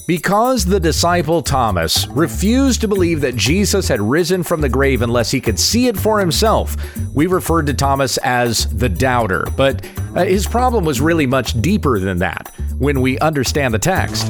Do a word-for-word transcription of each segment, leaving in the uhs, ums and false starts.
Because the disciple Thomas refused to believe that Jesus had risen from the grave unless he could see it for himself, we referred to Thomas as the doubter. But uh, his problem was really much deeper than that when we understand the text.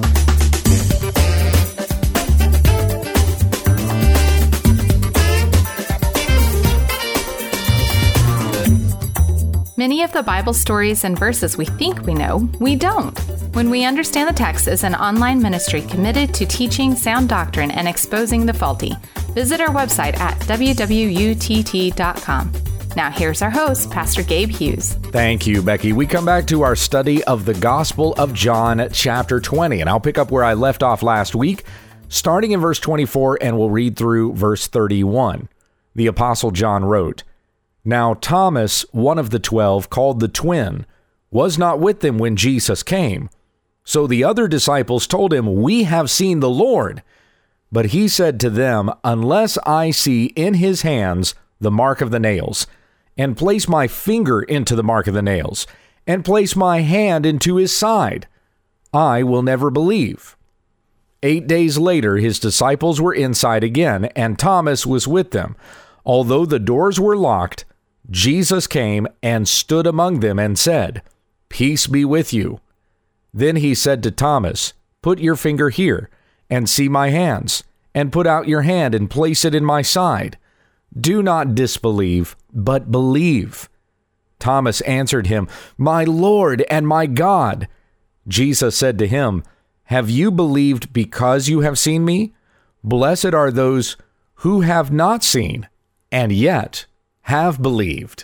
Many of the Bible stories and verses we think we know, we don't. When We Understand the Text is an online ministry committed to teaching sound doctrine and exposing the faulty. Visit our website at w w u t t dot com. Now here's our host, Pastor Gabe Hughes. Thank you, Becky. We come back to our study of the Gospel of John, chapter twenty, and I'll pick up where I left off last week, starting in verse twenty-four, and we'll read through verse thirty-one. The Apostle John wrote, "Now Thomas, one of the twelve, called the twin, was not with them when Jesus came. So the other disciples told him, 'We have seen the Lord.' But he said to them, 'Unless I see in his hands the mark of the nails, and place my finger into the mark of the nails, and place my hand into his side, I will never believe.' Eight days later, his disciples were inside again, and Thomas was with them. Although the doors were locked, Jesus came and stood among them and said, 'Peace be with you.' Then he said to Thomas, 'Put your finger here and see my hands, and put out your hand and place it in my side. Do not disbelieve, but believe.' Thomas answered him, 'My Lord and my God.' Jesus said to him, 'Have you believed because you have seen me? Blessed are those who have not seen and yet have believed."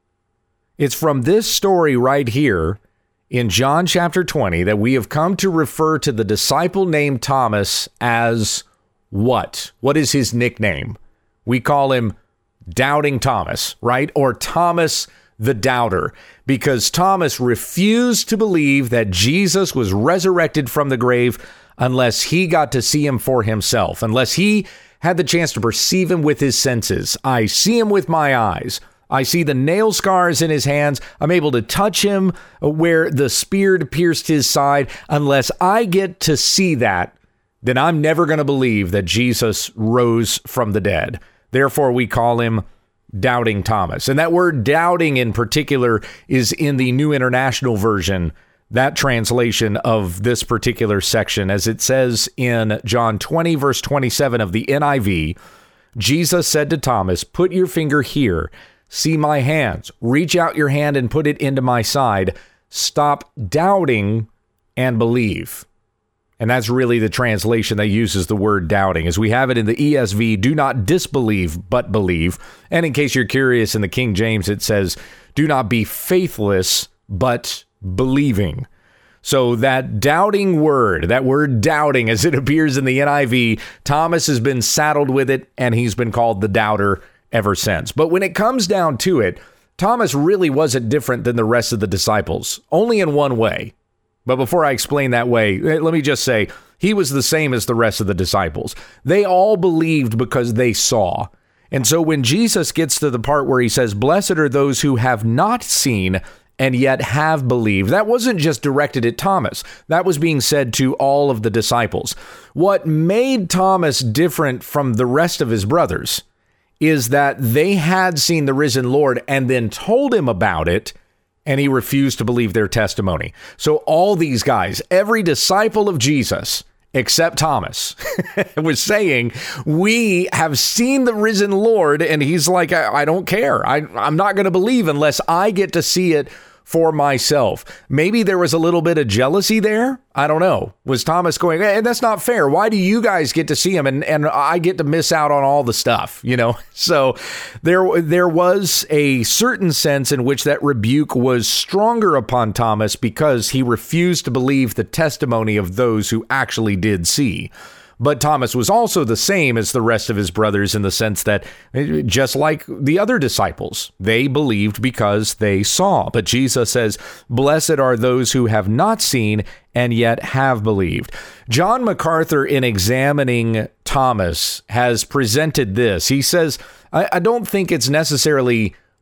It's from this story right here in John chapter twenty that we have come to refer to the disciple named Thomas as what? What is his nickname? We call him Doubting Thomas, right? Or Thomas the Doubter, because Thomas refused to believe that Jesus was resurrected from the grave unless he got to see him for himself, unless he had the chance to perceive him with his senses. I see him with my eyes. I see the nail scars in his hands. I'm able to touch him where the spear pierced his side. Unless I get to see that, then I'm never going to believe that Jesus rose from the dead. Therefore, we call him Doubting Thomas. And that word doubting in particular is in the New International Version, that translation of this particular section, as it says in John twenty, verse twenty-seven of the N I V, Jesus said to Thomas, "Put your finger here. See my hands. Reach out your hand and put it into my side. Stop doubting and believe." And that's really the translation that uses the word doubting. As we have it in the E S V, do not disbelieve, but believe. And in case you're curious, in the King James, it says, do not be faithless, but believing. So that doubting word, that word doubting, as it appears in the N I V, Thomas has been saddled with it, and he's been called the doubter ever since. But when it comes down to it, Thomas really wasn't different than the rest of the disciples, only in one way. But before I explain that way, let me just say, he was the same as the rest of the disciples. They all believed because they saw. And so when Jesus gets to the part where he says, "Blessed are those who have not seen and yet have believed," that wasn't just directed at Thomas. That was being said to all of the disciples. What made Thomas different from the rest of his brothers is that they had seen the risen Lord and then told him about it, and he refused to believe their testimony. So all these guys, every disciple of Jesus, except Thomas, was saying, "We have seen the risen Lord," and he's like, I, I don't care. I, I'm not going to believe unless I get to see it for myself. Maybe there was a little bit of jealousy there. I don't know. Was Thomas going, "Hey, that's not fair. Why do you guys get to see him and, and I get to miss out on all the stuff?" You know, so there, there was a certain sense in which that rebuke was stronger upon Thomas because he refused to believe the testimony of those who actually did see. But Thomas was also the same as the rest of his brothers in the sense that, just like the other disciples, they believed because they saw. But Jesus says, "Blessed are those who have not seen and yet have believed." John MacArthur, in examining Thomas, has presented this. He says, I, I don't think it's necessarily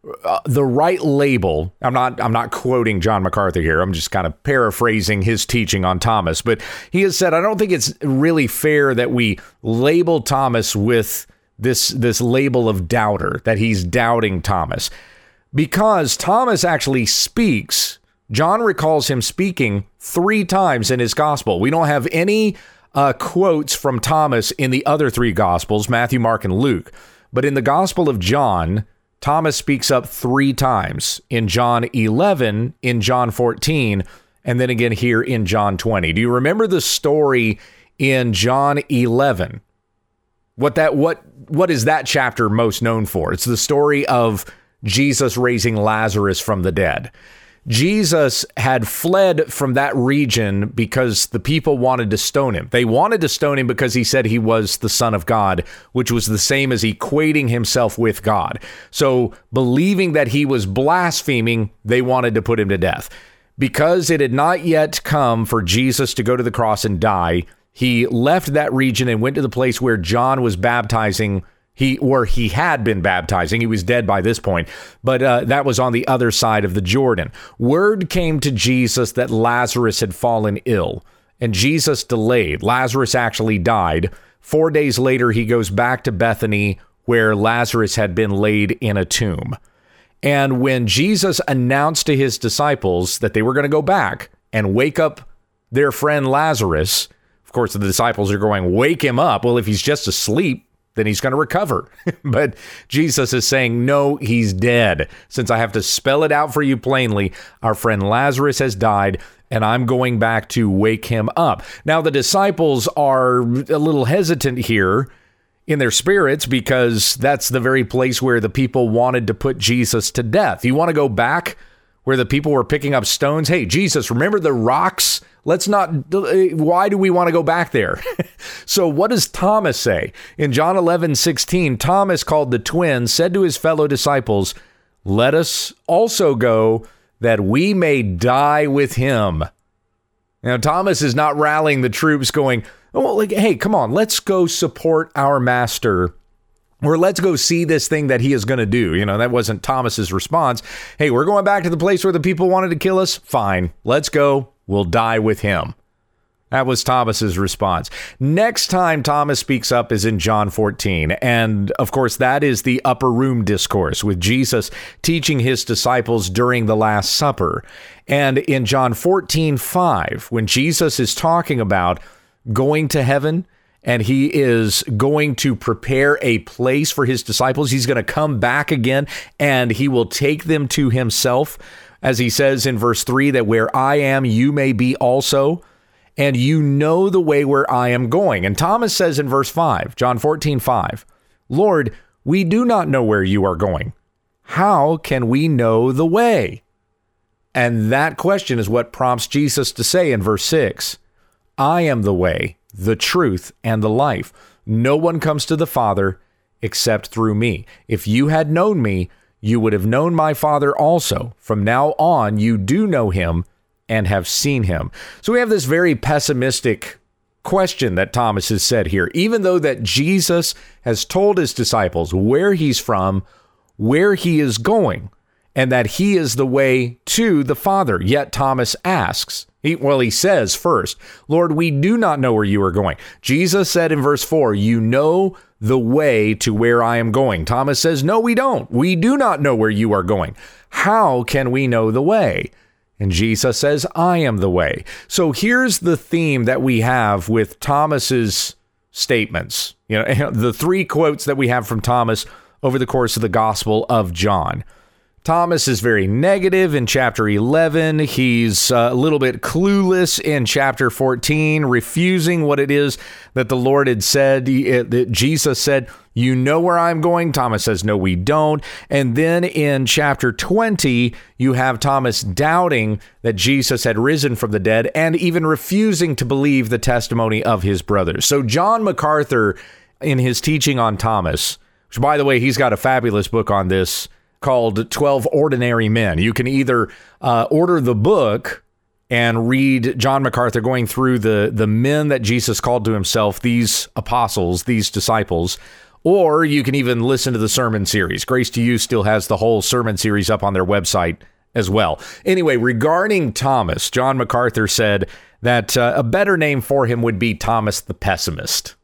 uh, the right label. I'm not I'm not quoting John MacArthur here. I'm just kind of paraphrasing his teaching on Thomas. But he has said, I don't think it's really fair that we label Thomas with this this label of doubter, that he's doubting Thomas, because Thomas actually speaks. John recalls him speaking three times in his gospel. We don't have any uh, quotes from Thomas in the other three gospels, Matthew, Mark, and Luke. But in the Gospel of John, Thomas speaks up three times, in John eleven, in John fourteen, and then again here in John twenty. Do you remember the story in John eleven? What that what what is that chapter most known for? It's the story of Jesus raising Lazarus from the dead. Jesus had fled from that region because the people wanted to stone him. They wanted to stone him because he said he was the Son of God, which was the same as equating himself with God. So believing that he was blaspheming, they wanted to put him to death. Because it had not yet come for Jesus to go to the cross and die, he left that region and went to the place where John was baptizing. He or he had been baptizing. He was dead by this point, but uh, that was on the other side of the Jordan. Word came to Jesus that Lazarus had fallen ill, and Jesus delayed. Lazarus actually died. Four days later, he goes back to Bethany, where Lazarus had been laid in a tomb. And when Jesus announced to his disciples that they were going to go back and wake up their friend Lazarus, of course, the disciples are going, wake him up. Well, if he's just asleep, then he's going to recover. But Jesus is saying, no, he's dead. Since I have to spell it out for you plainly, our friend Lazarus has died, and I'm going back to wake him up. Now, the disciples are a little hesitant here in their spirits because that's the very place where the people wanted to put Jesus to death. You want to go back where the people were picking up stones? Hey, Jesus, remember the rocks? Let's not, why do we want to go back there? So what does Thomas say? In John eleven sixteen, Thomas, called the twin, said to his fellow disciples, let us also go that we may die with him. Now, Thomas is not rallying the troops going, oh, like, hey, come on, let's go support our master, or let's go see this thing that he is going to do. You know, that wasn't Thomas's response. Hey, we're going back to the place where the people wanted to kill us. Fine, let's go. We'll die with him. That was Thomas's response. Next time Thomas speaks up is in John fourteen. And of course, that is the upper room discourse with Jesus teaching his disciples during the Last Supper. And in John fourteen five, when Jesus is talking about going to heaven, and he is going to prepare a place for his disciples. He's going to come back again, and he will take them to himself. As he says in verse three, that where I am, you may be also, and you know the way where I am going. And Thomas says in verse five, John fourteen five, Lord, we do not know where you are going. How can we know the way? And that question is what prompts Jesus to say in verse six, I am the way, the truth, and the life. No one comes to the Father except through me. If you had known me, you would have known my Father also. From now on, you do know him and have seen him. So we have this very pessimistic question that Thomas has said here. Even though that Jesus has told his disciples where he's from, where he is going, and that he is the way to the Father, yet Thomas asks, He, well, he says first, Lord, we do not know where you are going. Jesus said in verse four, you know the way to where I am going. Thomas says, no, we don't. We do not know where you are going. How can we know the way? And Jesus says, I am the way. So here's the theme that we have with Thomas's statements. You know, the three quotes that we have from Thomas over the course of the Gospel of John. Thomas is very negative in chapter eleven. He's uh, a little bit clueless in chapter fourteen, refusing what it is that the Lord had said. He, uh, that Jesus said, you know where I'm going? Thomas says, no, we don't. And then in chapter twenty, you have Thomas doubting that Jesus had risen from the dead and even refusing to believe the testimony of his brothers. So John MacArthur, in his teaching on Thomas, which, by the way, he's got a fabulous book on this, called twelve Ordinary Men. You can either uh, order the book and read John MacArthur going through the, the men that Jesus called to himself, these apostles, these disciples, Or you can even listen to the sermon series. Grace to You still has the whole sermon series up on their website as well. Anyway, regarding Thomas, John MacArthur said that uh, a better name for him would be Thomas the Pessimist.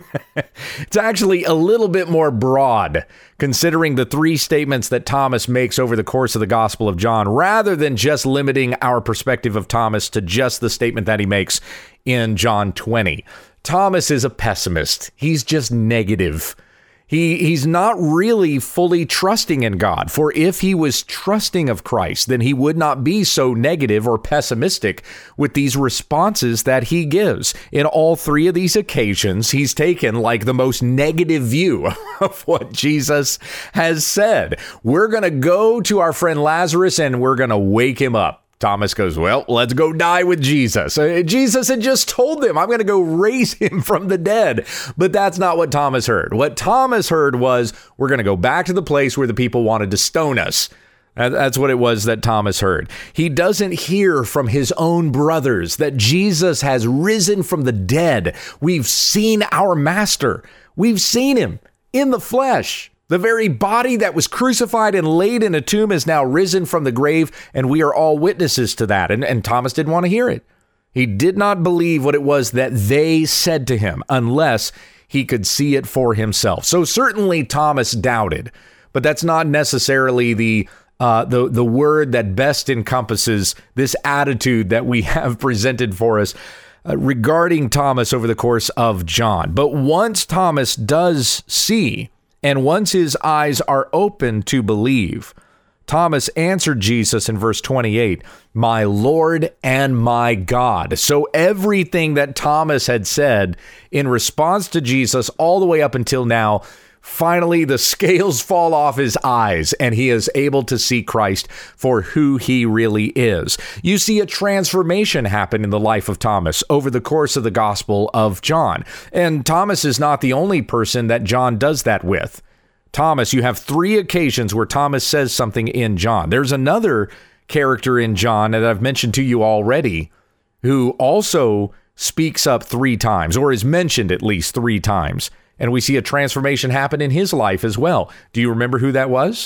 It's actually a little bit more broad, considering the three statements that Thomas makes over the course of the Gospel of John, rather than just limiting our perspective of Thomas to just the statement that he makes in John twenty. Thomas is a pessimist. He's just negative. He he's not really fully trusting in God, for if he was trusting of Christ, then he would not be so negative or pessimistic with these responses that he gives. In all three of these occasions, he's taken like the most negative view of what Jesus has said. We're going to go to our friend Lazarus and we're going to wake him up. Thomas goes, well, let's go die with Jesus. Uh, Jesus had just told them, I'm going to go raise him from the dead. But that's not what Thomas heard. What Thomas heard was, we're going to go back to the place where the people wanted to stone us. Uh, that's what it was that Thomas heard. He doesn't hear from his own brothers that Jesus has risen from the dead. We've seen our master. We've seen him in the flesh. The very body that was crucified and laid in a tomb is now risen from the grave, and we are all witnesses to that. And, and Thomas didn't want to hear it. He did not believe what it was that they said to him unless he could see it for himself. So certainly Thomas doubted, but that's not necessarily the uh, the the word that best encompasses this attitude that we have presented for us uh, regarding Thomas over the course of John. But once Thomas does see, and once his eyes are open to believe, Thomas answered Jesus in verse twenty-eight, my Lord and my God. So everything that Thomas had said in response to Jesus all the way up until now, finally the scales fall off his eyes and he is able to see Christ for who he really is. You see a transformation happen in the life of Thomas over the course of the Gospel of John. And Thomas is not the only person that John does that with. Thomas, you have three occasions where Thomas says something in John. There's another character in John that I've mentioned to you already who also speaks up three times, or is mentioned at least three times. And we see a transformation happen in his life as well. Do you remember who that was?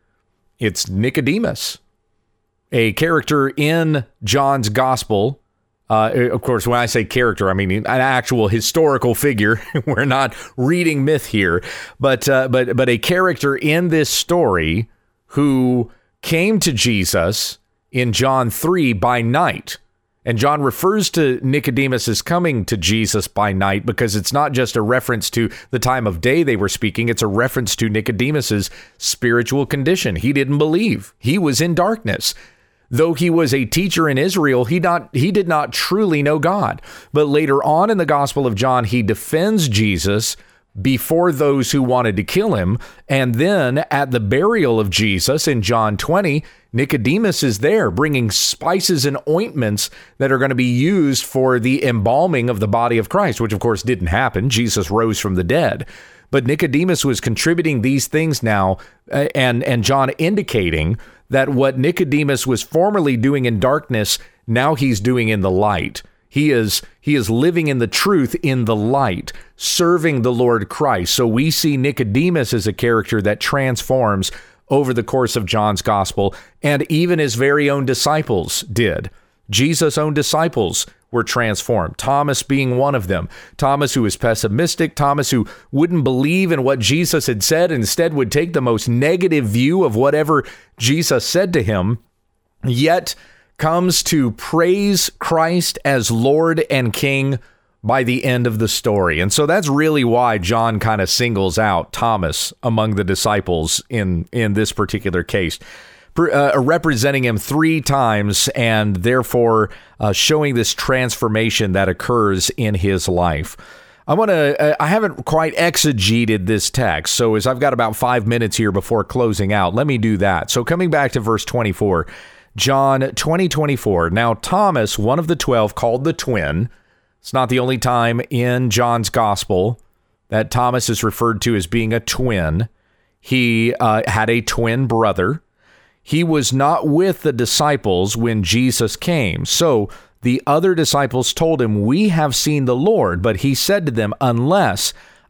It's Nicodemus, a character in John's gospel. Uh, of course, when I say character, I mean an actual historical figure. We're not reading myth here, but uh, but but a character in this story who came to Jesus in John three by night. And John refers to Nicodemus as coming to Jesus by night because it's not just a reference to the time of day they were speaking. It's a reference to Nicodemus's spiritual condition. He didn't believe. He was in darkness. Though he was a teacher in Israel, he not he did not truly know God. But later on in the Gospel of John, he defends Jesus before those who wanted to kill him. And then at the burial of Jesus in John twenty, Nicodemus is there bringing spices and ointments that are going to be used for the embalming of the body of Christ, which of course didn't happen. Jesus rose from the dead. But Nicodemus was contributing these things now, uh, and, and John indicating that what Nicodemus was formerly doing in darkness, now he's doing in the light. He is he is living in the truth in the light, serving the Lord Christ. So we see Nicodemus as a character that transforms over the course of John's gospel, and even his very own disciples did. Jesus' own disciples were transformed, Thomas being one of them. Thomas, who was pessimistic, Thomas, who wouldn't believe in what Jesus had said, instead would take the most negative view of whatever Jesus said to him, yet comes to praise Christ as Lord and King by the end of the story. And so that's really why John kind of singles out Thomas among the disciples in, in this particular case, uh, representing him three times and therefore uh, showing this transformation that occurs in his life. I want to, I haven't quite exegeted this text, so as I've got about five minutes here before closing out, let me do that. So coming back to verse twenty-four, John twenty twenty-four. Now Thomas, one of the twelve, called the twin. It's not the only time in John's gospel that Thomas is referred to as being a twin. He uh, had a twin brother. He was not with the disciples when Jesus came. So the other disciples told him, "We have seen the Lord." But he said to them, "Unless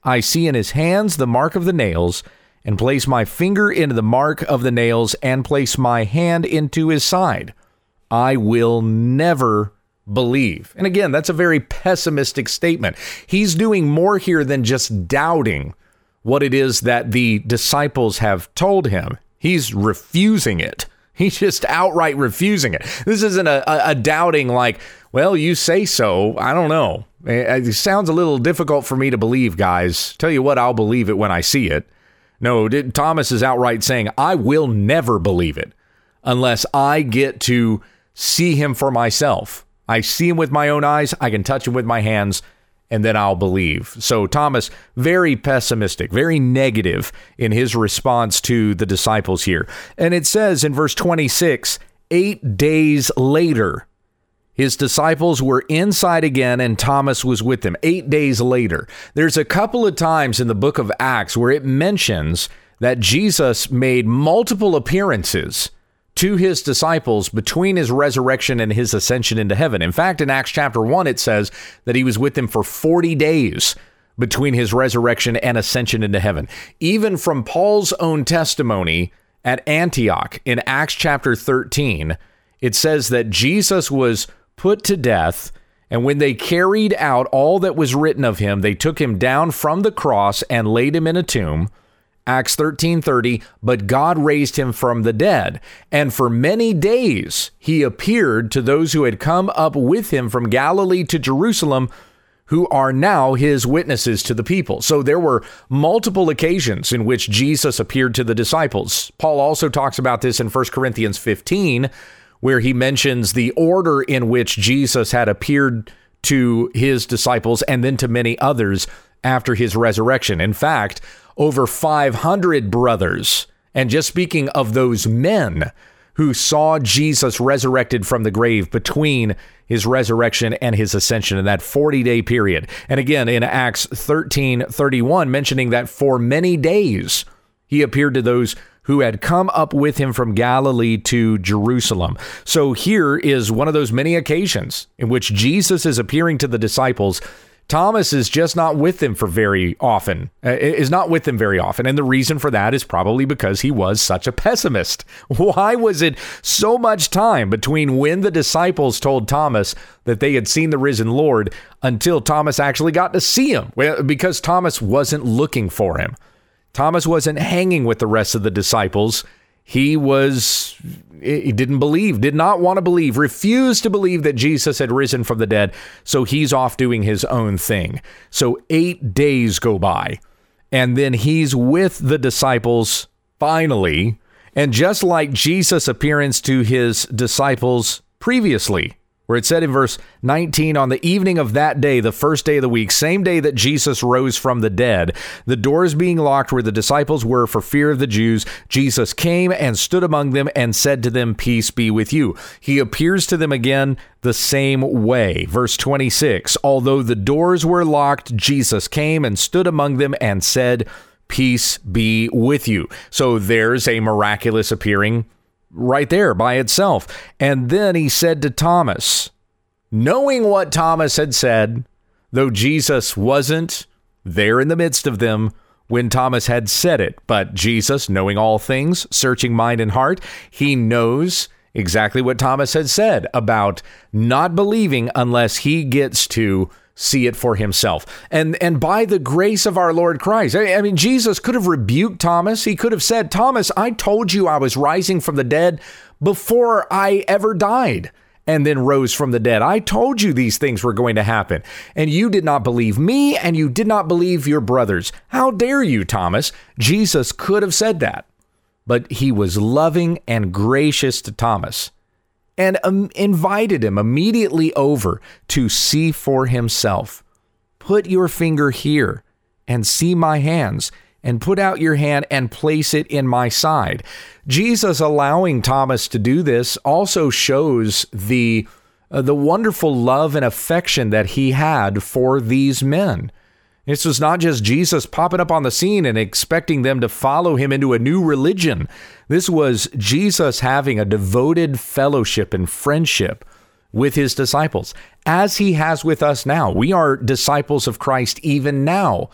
I see in his hands the mark of the nails, and place my finger into the mark of the nails, and place my hand into his side. I will never believe. And again, that's a very pessimistic statement. He's doing more here than just doubting what it is that the disciples have told him. He's refusing it. He's just outright refusing it. This isn't a, a, a doubting like, well, you say so. I don't know. It, it sounds a little difficult for me to believe, guys. Tell you what, I'll believe it when I see it. No, Thomas is outright saying, I will never believe it unless I get to see him for myself. I see him with my own eyes. I can touch him with my hands, and then I'll believe. So Thomas, very pessimistic, very negative in his response to the disciples here. And it says in verse twenty-six, eight days later, his disciples were inside again, and Thomas was with them. Eight days later. There's a couple of times in the book of Acts where it mentions that Jesus made multiple appearances to his disciples between his resurrection and his ascension into heaven. In fact, in Acts chapter one, it says that he was with them for forty days between his resurrection and ascension into heaven. Even from Paul's own testimony at Antioch in Acts chapter thirteen, it says that Jesus was put to death, and when they carried out all that was written of him, they took him down from the cross and laid him in a tomb. Acts thirteen thirty, but God raised him from the dead. And for many days he appeared to those who had come up with him from Galilee to Jerusalem, who are now his witnesses to the people. So there were multiple occasions in which Jesus appeared to the disciples. Paul also talks about this in First Corinthians fifteen, where he mentions the order in which Jesus had appeared to his disciples and then to many others after his resurrection. In fact, over five hundred brothers, and just speaking of those men who saw Jesus resurrected from the grave between his resurrection and his ascension in that forty-day period. And again, in Acts thirteen thirty-one, mentioning that for many days he appeared to those who had come up with him from Galilee to Jerusalem. So here is one of those many occasions in which Jesus is appearing to the disciples. Thomas is just not with them for very often, uh, is not with them very often. And the reason for that is probably because he was such a pessimist. Why was it so much time between when the disciples told Thomas that they had seen the risen Lord until Thomas actually got to see him? Well, because Thomas wasn't looking for him. Thomas wasn't hanging with the rest of the disciples. He was, he didn't believe, did not want to believe, refused to believe that Jesus had risen from the dead. So he's off doing his own thing. So eight days go by, and then he's with the disciples finally. And just like Jesus' appearance to his disciples previously, where it said in verse nineteen, on the evening of that day, the first day of the week, same day that Jesus rose from the dead, the doors being locked where the disciples were for fear of the Jews, Jesus came and stood among them and said to them, peace be with you. He appears to them again the same way. Verse twenty-six, although the doors were locked, Jesus came and stood among them and said, peace be with you. So there's a miraculous appearing right there by itself. And then he said to Thomas, knowing what Thomas had said, though Jesus wasn't there in the midst of them when Thomas had said it, but Jesus, knowing all things, searching mind and heart, he knows exactly what Thomas had said about not believing unless he gets to see it for himself. And and by the grace of our Lord Christ, I, I mean, Jesus could have rebuked Thomas. He could have said, Thomas, I told you I was rising from the dead before I ever died and then rose from the dead. I told you these things were going to happen, and you did not believe me, and you did not believe your brothers. How dare you, Thomas? Jesus could have said that, but he was loving and gracious to Thomas, and um, invited him immediately over to see for himself. Put your finger here and see my hands, and put out your hand and place it in my side. Jesus allowing Thomas to do this also shows the uh, the wonderful love and affection that he had for these men. This was not just Jesus popping up on the scene and expecting them to follow him into a new religion. This was Jesus having a devoted fellowship and friendship with his disciples, as he has with us now. We are disciples of Christ even now.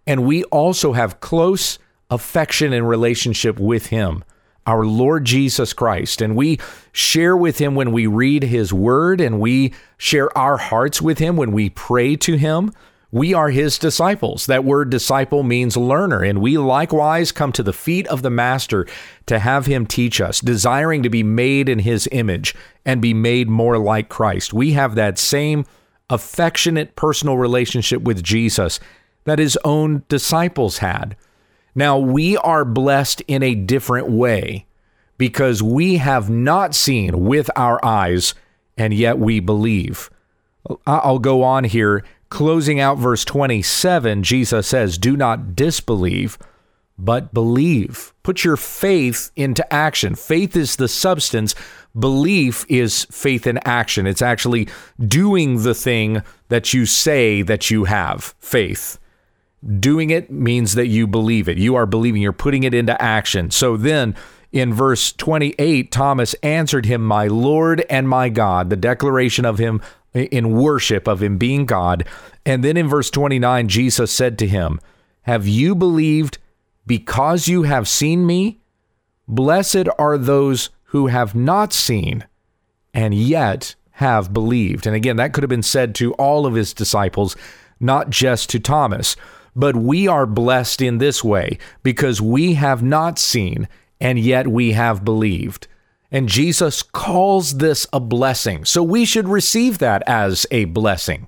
and we also have close affection and relationship with him, our Lord Jesus Christ. And we share with him when we read his word, and we share our hearts with him when we pray to him. We are his disciples. That word disciple means learner, and we likewise come to the feet of the master to have him teach us, desiring to be made in his image and be made more like Christ. We have that same affectionate personal relationship with Jesus that his own disciples had. Now, we are blessed in a different way because we have not seen with our eyes, and yet we believe. I'll go on here. Closing out verse twenty-seven, Jesus says, do not disbelieve, but believe. Put your faith into action. Faith is the substance. Belief is faith in action. It's actually doing the thing that you say that you have, faith. Doing it means that you believe it. You are believing. You're putting it into action. So then in verse twenty-eight, Thomas answered him, my Lord and my God, the declaration of him in worship of him being God. And then in verse twenty-nine, Jesus said to him, have you believed because you have seen me? Blessed are those who have not seen and yet have believed. And again, that could have been said to all of his disciples, not just to Thomas. But we are blessed in this way because we have not seen and yet we have believed. And Jesus calls this a blessing. So we should receive that as a blessing.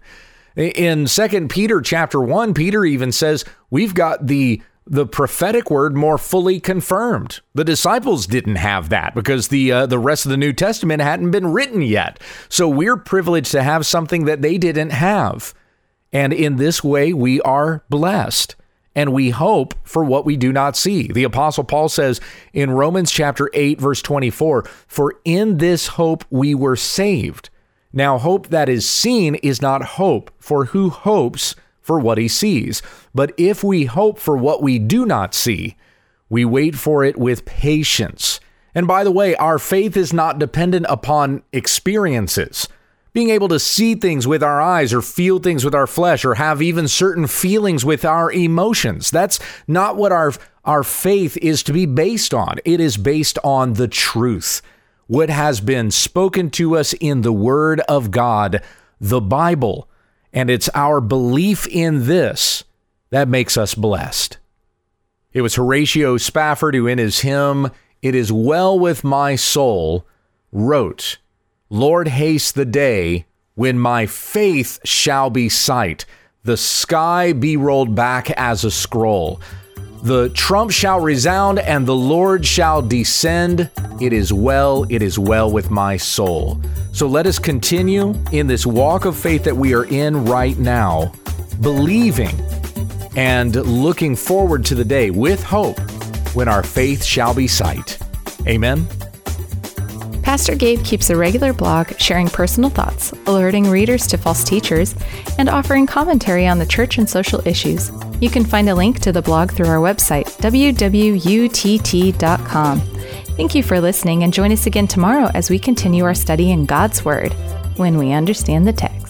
In Second Peter chapter one, Peter even says we've got the the prophetic word more fully confirmed. The disciples didn't have that because the uh, the rest of the New Testament hadn't been written yet. So we're privileged to have something that they didn't have. And in this way, we are blessed, and we hope for what we do not see. The Apostle Paul says in Romans chapter eight, verse twenty-four, for in this hope we were saved. Now, hope that is seen is not hope, for who hopes for what he sees? But if we hope for what we do not see, we wait for it with patience. And by the way, our faith is not dependent upon experiences. Being able to see things with our eyes or feel things with our flesh or have even certain feelings with our emotions. That's not what our, our faith is to be based on. It is based on the truth, what has been spoken to us in the Word of God, the Bible. And it's our belief in this that makes us blessed. It was Horatio Spafford who in his hymn, It Is Well With My Soul, wrote, Lord, haste the day when my faith shall be sight, the sky be rolled back as a scroll. The trump shall resound and the Lord shall descend. It is well, it is well with my soul. So let us continue in this walk of faith that we are in right now, believing and looking forward to the day with hope when our faith shall be sight. Amen. Pastor Gabe keeps a regular blog sharing personal thoughts, alerting readers to false teachers, and offering commentary on the church and social issues. You can find a link to the blog through our website, w w u t t dot com. Thank you for listening, and join us again tomorrow as we continue our study in God's Word, when we understand the text.